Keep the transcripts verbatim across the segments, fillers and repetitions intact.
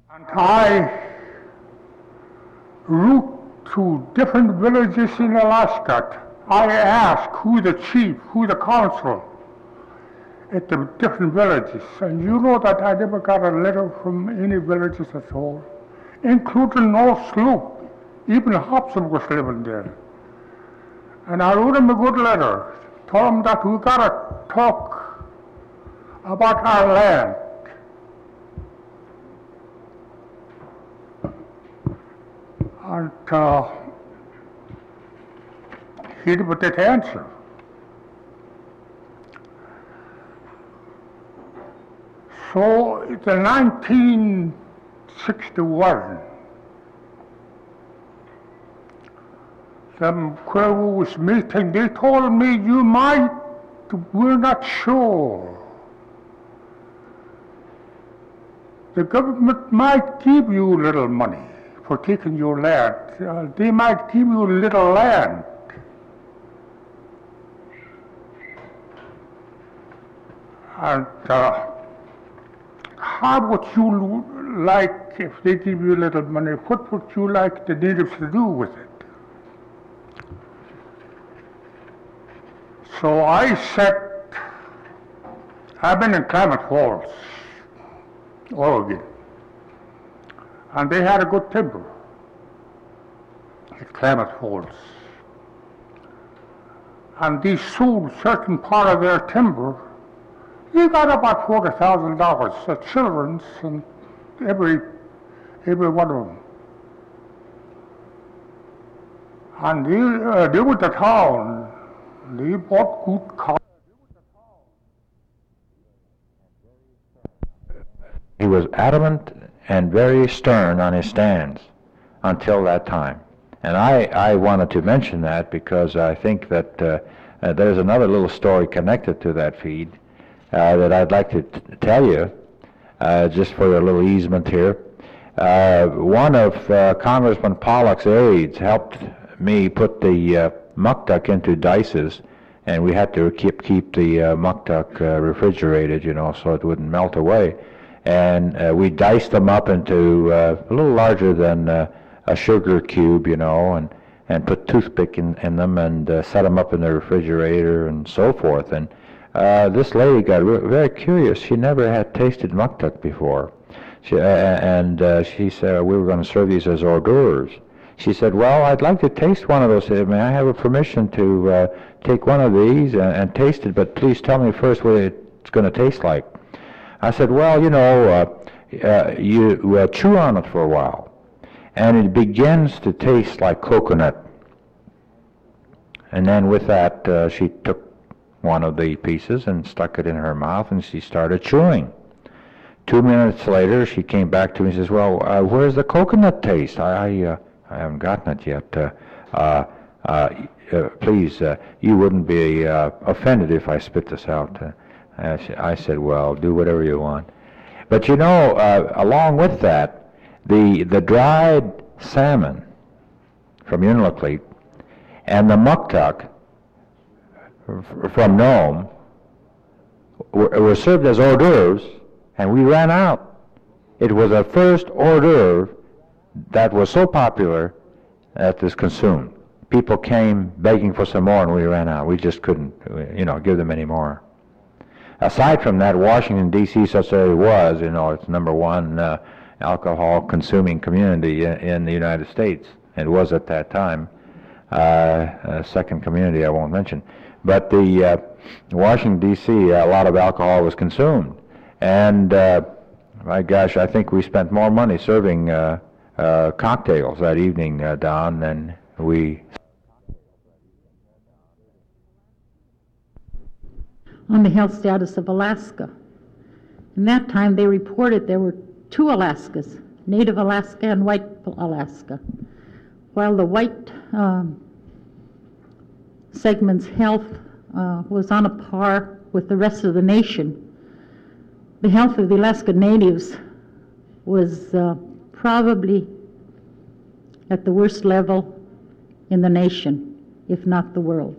And I route to different villages in Alaska. I ask who the chief, who the council at the different villages. And you know that I never got a letter from any villages at all, including North Sloop. Even Hobson was living there. And I wrote him a good letter, told him that we gotta talk about our land. And uh, he never did answer. So it's in nineteen sixty-one, some Crew was meeting, they told me you might, we're not sure. The government might give you a little money for taking your land. Uh, they might give you a little land. And uh, how would you like, if they give you a little money, what would you like the natives to do with it? So I said, I've been in Klamath Falls, Oregon, and they had a good timber at Klamath Falls. And they sold certain part of their timber. They got about forty thousand dollars at children's and every, every one of them. And they, uh, they went to town. They bought good cars. He was adamant and very stern on his stands until that time. And I, I wanted to mention that because I think that uh, uh, there's another little story connected to that feed uh, that I'd like to t- tell you, uh, just for a little easement here. Uh, one of uh, Congressman Pollock's aides helped me put the uh, muktuk into dices, and we had to keep keep the uh, muktuk uh, refrigerated, you know, so it wouldn't melt away. And uh, we diced them up into uh, a little larger than uh, a sugar cube, you know, and, and put toothpick in, in them and uh, set them up in the refrigerator and so forth. And uh, this lady got re- very curious. She never had tasted muktuk before. She, uh, and uh, she said, we were going to serve these as hors d'oeuvres. She said, well, I'd like to taste one of those. May I have a permission to uh, take one of these and, and taste it, but please tell me first what it's going to taste like. I said, well, you know, uh, uh, you uh, chew on it for a while, and it begins to taste like coconut. And then with that, uh, she took one of the pieces and stuck it in her mouth, and she started chewing. Two minutes later, she came back to me and says, well, uh, where's the coconut taste? I, I, uh, I haven't gotten it yet. Uh, uh, uh, uh, please, uh, you wouldn't be uh, offended if I spit this out. Uh, I said, well, do whatever you want. But you know, uh, along with that, the the dried salmon from Unalakleet and the muktuk from Nome were, were served as hors d'oeuvres, and we ran out. It was the first hors d'oeuvre that was so popular that was consumed. People came begging for some more, and we ran out. We just couldn't, you know, give them any more. Aside from that, Washington, D C, such as it was, you know, it's number one uh, alcohol-consuming community in, in the United States. It was at that time. Uh, a second community I won't mention. But the uh, Washington, D C, a lot of alcohol was consumed. And, uh, my gosh, I think we spent more money serving uh, uh, cocktails that evening uh, down than we... on the health status of Alaska. In that time, they reported there were two Alaskas, Native Alaska and White Alaska. While the white um, segment's health uh, was on a par with the rest of the nation, the health of the Alaska Natives was uh, probably at the worst level in the nation, if not the world.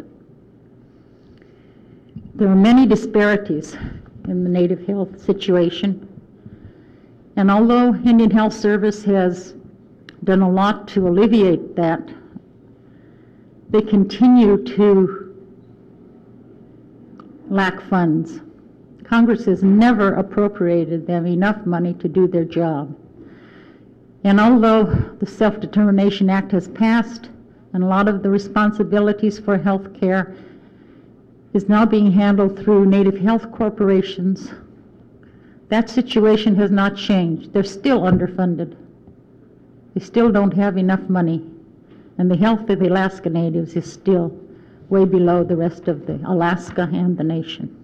There are many disparities in the native health situation, And although Indian Health Service has done a lot to alleviate that, they continue to lack funds. Congress has never appropriated them enough money to do their job. And although the Self-Determination Act has passed, and a lot of the responsibilities for health care is now being handled through Native health corporations, that situation has not changed. They're still underfunded. They still don't have enough money. And the health of the Alaska Natives is still way below the rest of the Alaska and the nation.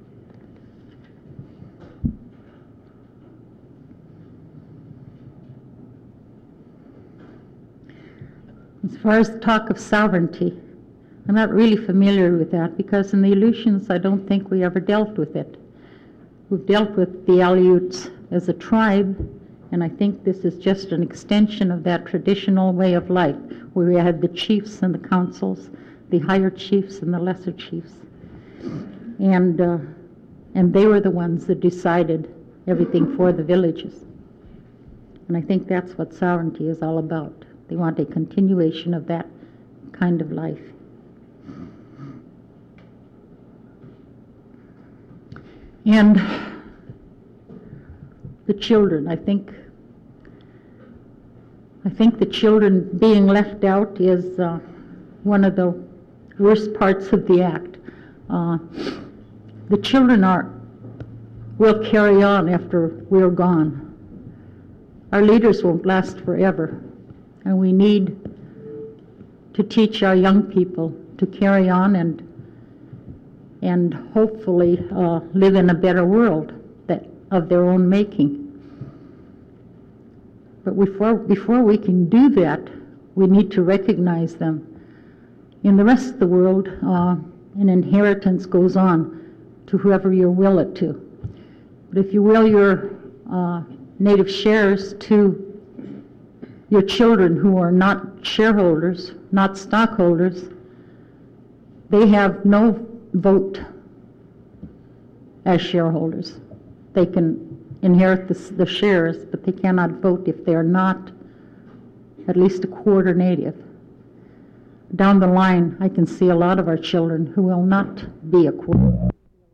As far as talk of sovereignty, I'm not really familiar with that because in the Aleutians I don't think we ever dealt with it. We've dealt with the Aleuts as a tribe, and I think this is just an extension of that traditional way of life where we had the chiefs and the councils, the higher chiefs and the lesser chiefs. And, uh, and they were the ones that decided everything for the villages. And I think that's what sovereignty is all about. They want a continuation of that kind of life. And the children, I think, I think the children being left out is uh, one of the worst parts of the act. Uh, the children are, will carry on after we're gone. Our leaders won't last forever. And we need to teach our young people to carry on and and hopefully uh, live in a better world that of their own making. But before, before we can do that, we need to recognize them. In the rest of the world, uh, an inheritance goes on to whoever you will it to. But if you will your uh, native shares to your children who are not shareholders, not stockholders, they have no vote as shareholders. They can inherit the, the shares, but they cannot vote if they're not at least a quarter native. Down the line, I can see a lot of our children who will not be a quarter.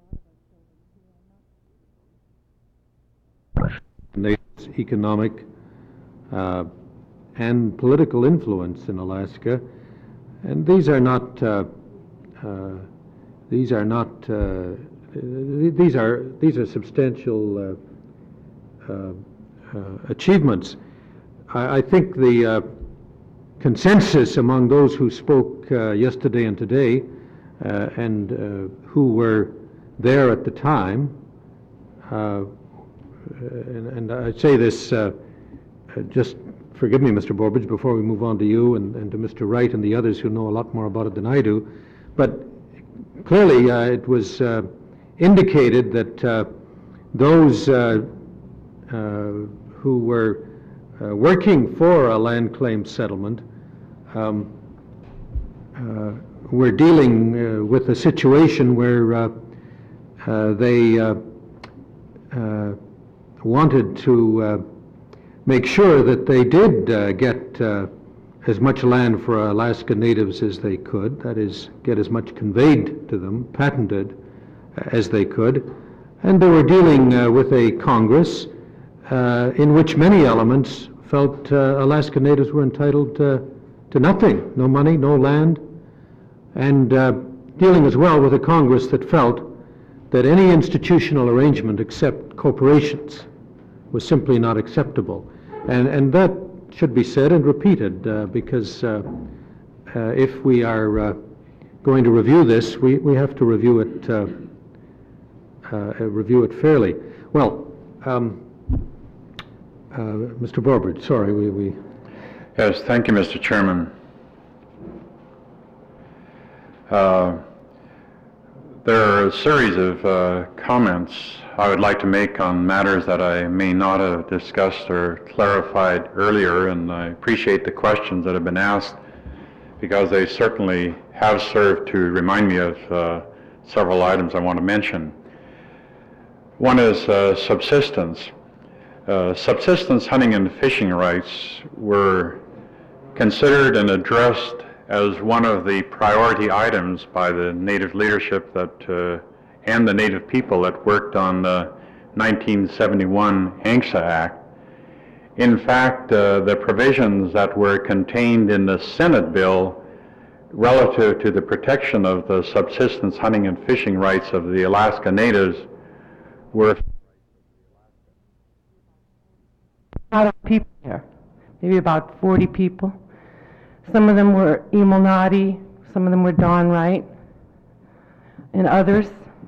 Natives' economic uh, and political influence in Alaska, and these are not uh, uh, these are not uh, these are these are substantial uh, uh, uh, achievements. I, I think the uh, consensus among those who spoke uh, yesterday and today, uh, and uh, who were there at the time, uh, and, and I say this uh, just. Forgive me, Mister Borbridge, before we move on to you and, and to Mister Wright and the others who know a lot more about it than I do. But clearly uh, it was uh, indicated that uh, those uh, uh, who were uh, working for a land claim settlement um, uh, were dealing uh, with a situation where uh, uh, they uh, uh, wanted to uh, make sure that they did uh, get uh, as much land for Alaska Natives as they could, that is, get as much conveyed to them, patented, uh, as they could. And they were dealing uh, with a Congress uh, in which many elements felt uh, Alaska Natives were entitled uh, to nothing, no money, no land, and uh, dealing as well with a Congress that felt that any institutional arrangement except corporations was simply not acceptable. And, and that should be said and repeated uh, because uh, uh, if we are uh, going to review this, we, we have to review it uh, uh, review it fairly. Well, um, uh, Mister Borbridge, sorry, we, we... Yes, thank you, Mister Chairman. Uh, there are a series of uh, comments I would like to make on matters that I may not have discussed or clarified earlier, and I appreciate the questions that have been asked because they certainly have served to remind me of uh, several items I want to mention. One is uh, subsistence. uh, subsistence hunting and fishing rights were considered and addressed as one of the priority items by the Native leadership that, uh, and the Native people that worked on the nineteen seventy-one ANCSA Act. In fact, uh, the provisions that were contained in the Senate bill relative to the protection of the subsistence hunting and fishing rights of the Alaska Natives were a lot of people there, maybe about forty people. Some of them were Emil Noddy, some of them were Don Wright, and others.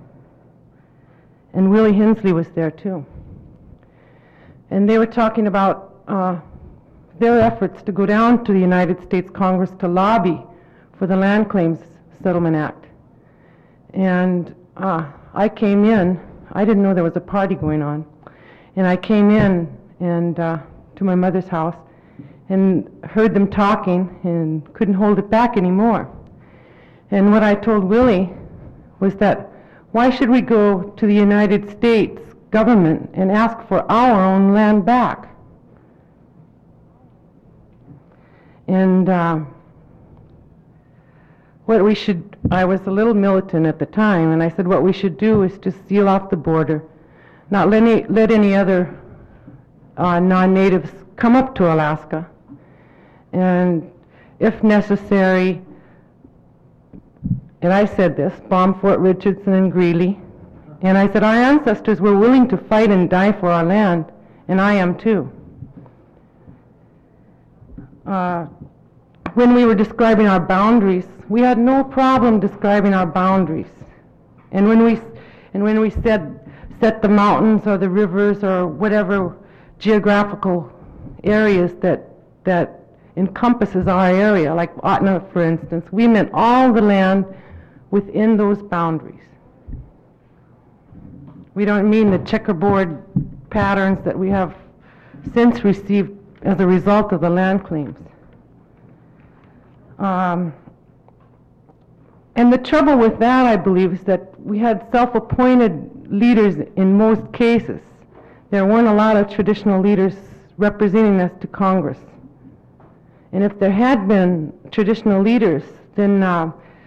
And Willie Hensley was there too. And they were talking about uh, their efforts to go down to the United States Congress to lobby for the Land Claims Settlement Act. And uh, I came in, I didn't know there was a party going on, and I came in and uh, to my mother's house and heard them talking and couldn't hold it back anymore. And what I told Willie was that why should we go to the United States government and ask for our own land back? And uh, what we should, I was a little militant at the time, and I said what we should do is just seal off the border, not let any, let any other uh, non-natives come up to Alaska, and if necessary, and I said this, bomb Fort Richardson and Greeley, and I said our ancestors were willing to fight and die for our land, and I am too. Uh, when we were describing our boundaries, we had no problem describing our boundaries. And when we, and when we said set the mountains or the rivers or whatever geographical areas that, that encompasses our area, like Otna, for instance, we meant all the land within those boundaries. We don't mean the checkerboard patterns that we have since received as a result of the land claims. Um, and the trouble with that, I believe, is that we had self-appointed leaders in most cases. There weren't a lot of traditional leaders representing us to Congress. And if there had been traditional leaders, then uh,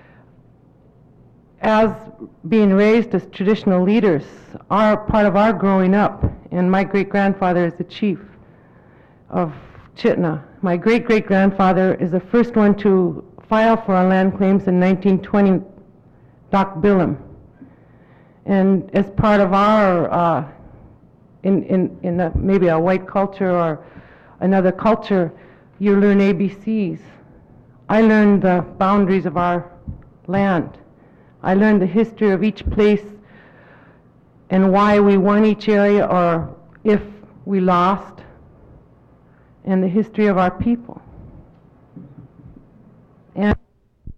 as being raised as traditional leaders, are part of our growing up, and my great-grandfather is the chief of Chitna. My great-great-grandfather is the first one to file for our land claims in nineteen twenty, Doc Billum. And as part of our, uh, in, in, in a, maybe a white culture or another culture, you learn A B Cs. I learned the boundaries of our land. I learned the history of each place and why we won each area or if we lost, and the history of our people. And